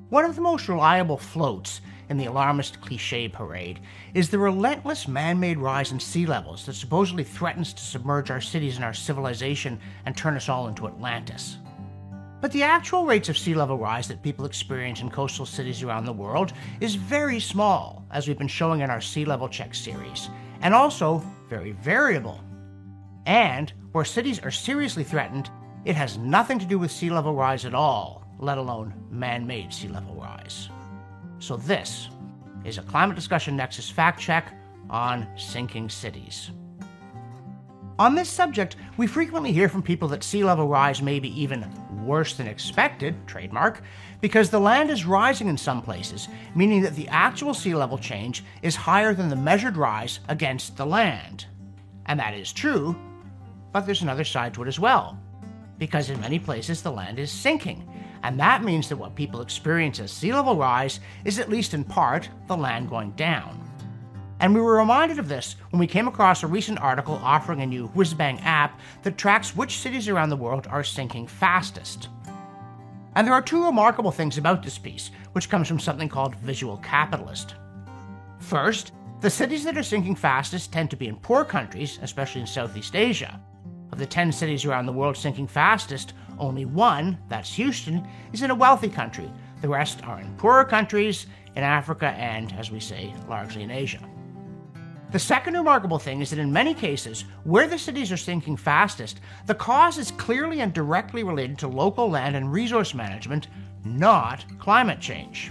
One of the most reliable floats in the alarmist cliché parade is the relentless man-made rise in sea levels that supposedly threatens to submerge our cities and our civilization and turn us all into Atlantis. But the actual rates of sea level rise that people experience in coastal cities around the world is very small, as we've been showing in our Sea Level Check series, and also very variable. And where cities are seriously threatened, it has nothing to do with sea level rise at all, let alone man-made sea level rise. So this is a Climate Discussion Nexus fact check on sinking cities. On this subject, we frequently hear from people that sea level rise may be even worse than expected, trademark, because the land is rising in some places, meaning that the actual sea level change is higher than the measured rise against the land. And that is true, but there's another side to it as well, because in many places the land is sinking, and that means that what people experience as sea level rise is at least in part the land going down. And we were reminded of this when we came across a recent article offering a new whiz-bang app that tracks which cities around the world are sinking fastest. And there are two remarkable things about this piece, which comes from something called Visual Capitalist. First, the cities that are sinking fastest tend to be in poor countries, especially in Southeast Asia. Of the 10 cities around the world sinking fastest, only one, that's Houston, is in a wealthy country. The rest are in poorer countries, in Africa, and, as we say, largely in Asia. The second remarkable thing is that in many cases, where the cities are sinking fastest, the cause is clearly and directly related to local land and resource management, not climate change.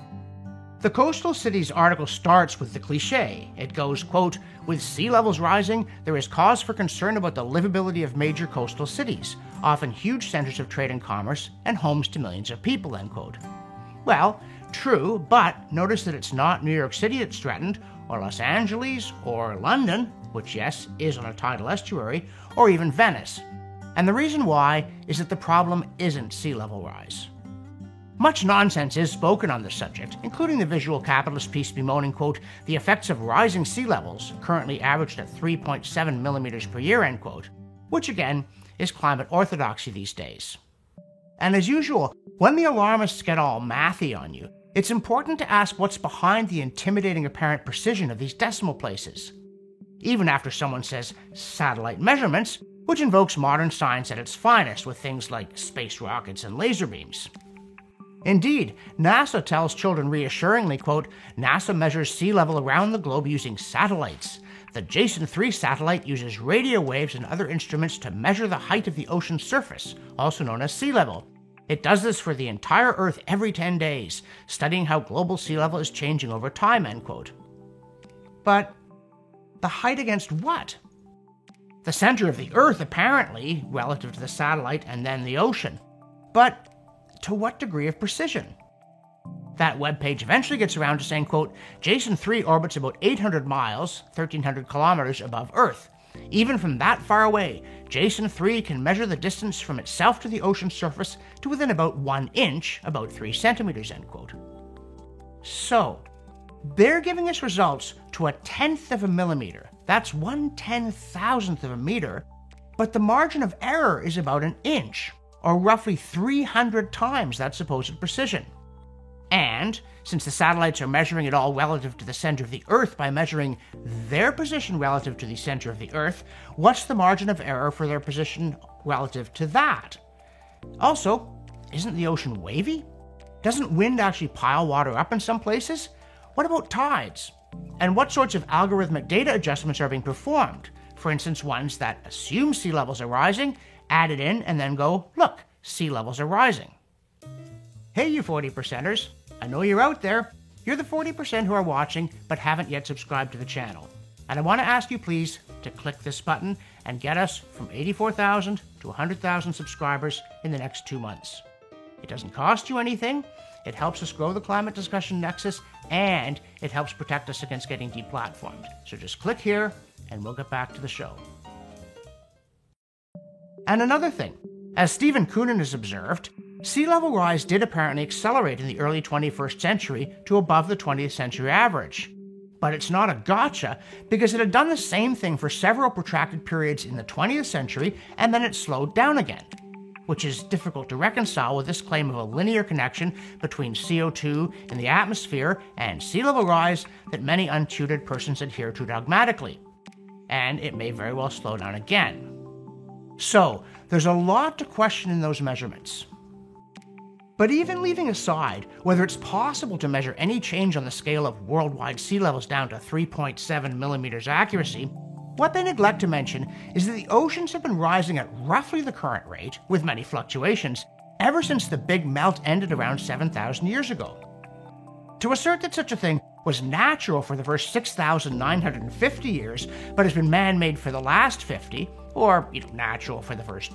The Coastal Cities article starts with the cliché. It goes, quote, "With sea levels rising, there is cause for concern about the livability of major coastal cities, often huge centers of trade and commerce and homes to millions of people," end quote. Well, true, but notice that it's not New York City that's threatened, or Los Angeles, or London, which, yes, is on a tidal estuary, or even Venice. And the reason why is that the problem isn't sea level rise. Much nonsense is spoken on this subject, including the Visual Capitalist piece bemoaning, quote, "the effects of rising sea levels, currently averaged at 3.7 millimeters per year," end quote, which again is climate orthodoxy these days. And as usual, when the alarmists get all mathy on you, it's important to ask what's behind the intimidating apparent precision of these decimal places. Even after someone says satellite measurements, which invokes modern science at its finest with things like space rockets and laser beams. Indeed, NASA tells children reassuringly, quote, "NASA measures sea level around the globe using satellites. The Jason 3 satellite uses radio waves and other instruments to measure the height of the ocean's surface, also known as sea level. It does this for the entire Earth every 10 days, studying how global sea level is changing over time," end quote. But the height against what? The center of the Earth, apparently, relative to the satellite and then the ocean. But to what degree of precision? That webpage eventually gets around to saying, quote, "Jason 3 orbits about 800 miles, 1,300 kilometers above Earth. Even from that far away, Jason 3 can measure the distance from itself to the ocean surface to within about 1 inch, about 3 centimeters," end quote. So, they're giving us results to 1/10 of a millimeter. That's 1/10,000th of a meter, but the margin of error is about 1 inch, or roughly 300 times that supposed precision. And, since the satellites are measuring it all relative to the center of the Earth by measuring their position relative to the center of the Earth, what's the margin of error for their position relative to that? Also, isn't the ocean wavy? Doesn't wind actually pile water up in some places? What about tides? And what sorts of algorithmic data adjustments are being performed? For instance, ones that assume sea levels are rising, add it in, and then go, look, sea levels are rising. Hey, you 40%ers. I know you're out there. You're the 40% who are watching but haven't yet subscribed to the channel. And I want to ask you, please, to click this button and get us from 84,000 to 100,000 subscribers in the next 2 months. It doesn't cost you anything. It helps us grow the Climate Discussion Nexus, and it helps protect us against getting deplatformed. So just click here, and we'll get back to the show. And another thing, as Stephen Koonin has observed, sea level rise did apparently accelerate in the early 21st century to above the 20th century average. But it's not a gotcha, because it had done the same thing for several protracted periods in the 20th century, and then it slowed down again. which is difficult to reconcile with this claim of a linear connection between CO2 in the atmosphere and sea level rise that many untutored persons adhere to dogmatically. And it may very well slow down again. So, there's a lot to question in those measurements. But even leaving aside whether it's possible to measure any change on the scale of worldwide sea levels down to 3.7 millimeters accuracy, what they neglect to mention is that the oceans have been rising at roughly the current rate, with many fluctuations, ever since the big melt ended around 7,000 years ago. To assert that such a thing was natural for the first 6,950 years, but has been man-made for the last 50, or natural for the first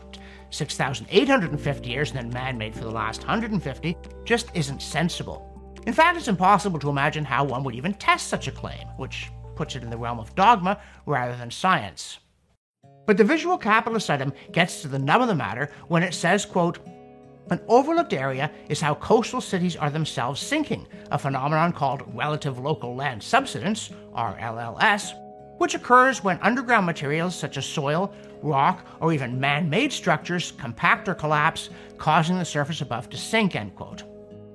6,850 years and then man-made for the last 150, just isn't sensible. In fact, it's impossible to imagine how one would even test such a claim, which puts it in the realm of dogma rather than science. But the visual capitalist item gets to the nub of the matter when it says, quote, "An overlooked area is how coastal cities are themselves sinking, a phenomenon called relative local land subsidence, RLLS, which occurs when underground materials such as soil, rock, or even man-made structures compact or collapse, causing the surface above to sink," end quote.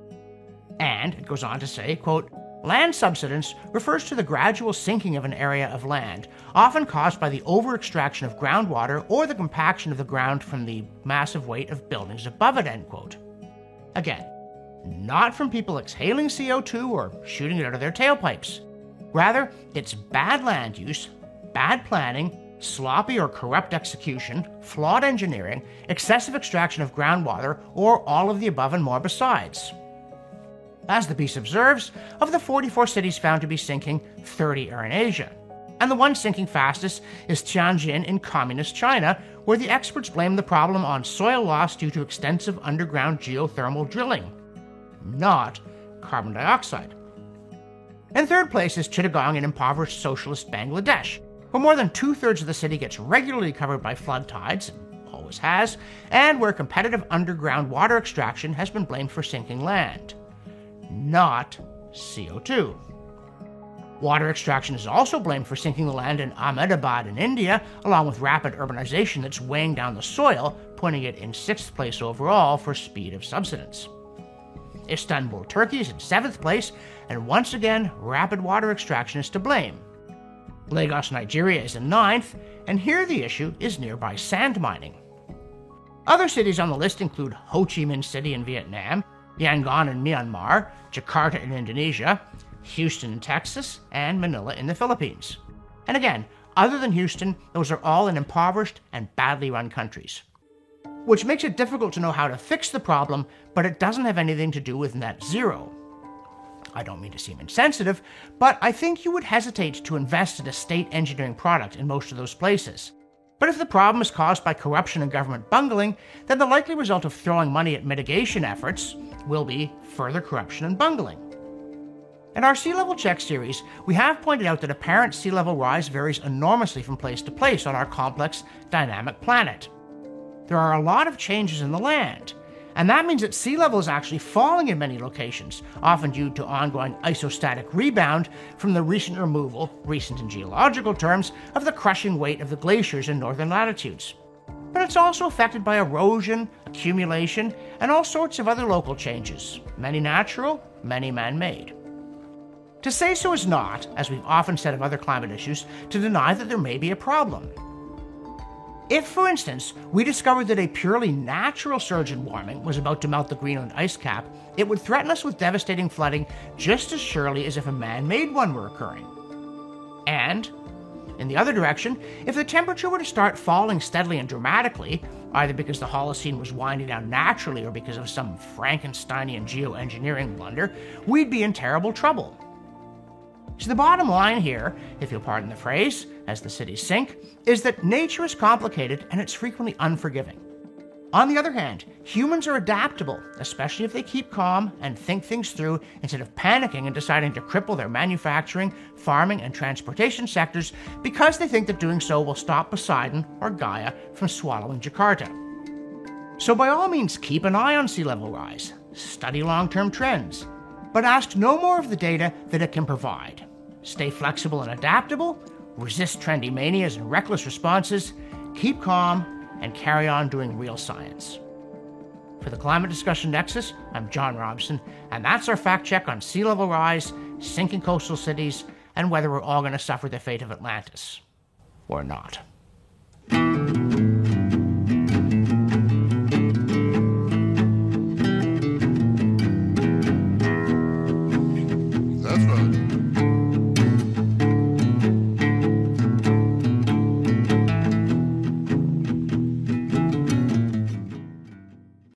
And it goes on to say, quote, "Land subsidence refers to the gradual sinking of an area of land, often caused by the over-extraction of groundwater or the compaction of the ground from the massive weight of buildings above it," end quote. Again, not from people exhaling CO2 or shooting it out of their tailpipes. Rather, it's bad land use, bad planning, sloppy or corrupt execution, flawed engineering, excessive extraction of groundwater, or all of the above and more besides. As the piece observes, of the 44 cities found to be sinking, 30 are in Asia. And the one sinking fastest is Tianjin in communist China, where the experts blame the problem on soil loss due to extensive underground geothermal drilling, not carbon dioxide. In third place is Chittagong in impoverished socialist Bangladesh, where more than 2/3 of the city gets regularly covered by flood tides, and always has, and where competitive underground water extraction has been blamed for sinking land, not CO2. Water extraction is also blamed for sinking the land in Ahmedabad in India, along with rapid urbanization that's weighing down the soil, putting it in 6th place overall for speed of subsidence. Istanbul, Turkey is in 7th place, and once again, rapid water extraction is to blame. Lagos, Nigeria is in 9th, and here the issue is nearby sand mining. Other cities on the list include Ho Chi Minh City in Vietnam, Yangon in Myanmar, Jakarta in Indonesia, Houston in Texas, and Manila in the Philippines. And again, other than Houston, those are all in impoverished and badly run countries. Which makes it difficult to know how to fix the problem, but it doesn't have anything to do with net zero. I don't mean to seem insensitive, but I think you would hesitate to invest in a state engineering product in most of those places. But if the problem is caused by corruption and government bungling, then the likely result of throwing money at mitigation efforts will be further corruption and bungling. In our Sea Level Check series, we have pointed out that apparent sea level rise varies enormously from place to place on our complex, dynamic planet. There are a lot of changes in the land, and that means that sea level is actually falling in many locations, often due to ongoing isostatic rebound from the recent removal, recent in geological terms, of the crushing weight of the glaciers in northern latitudes. But it's also affected by erosion, accumulation, and all sorts of other local changes, many natural, many man-made. To say so is not, as we've often said of other climate issues, to deny that there may be a problem. If, for instance, we discovered that a purely natural surge in warming was about to melt the Greenland ice cap, it would threaten us with devastating flooding just as surely as if a man-made one were occurring. And, in the other direction, if the temperature were to start falling steadily and dramatically, either because the Holocene was winding down naturally or because of some Frankensteinian geoengineering blunder, we'd be in terrible trouble. So the bottom line here, if you'll pardon the phrase, as the cities sink, is that nature is complicated and it's frequently unforgiving. On the other hand, humans are adaptable, especially if they keep calm and think things through instead of panicking and deciding to cripple their manufacturing, farming, and transportation sectors because they think that doing so will stop Poseidon or Gaia from swallowing Jakarta. So by all means, keep an eye on sea level rise, study long-term trends, but ask no more of the data that it can provide. Stay flexible and adaptable, resist trendy manias and reckless responses, keep calm, and carry on doing real science. For the Climate Discussion Nexus, I'm John Robson, and that's our fact check on sea level rise, sinking coastal cities, and whether we're all going to suffer the fate of Atlantis. Or not.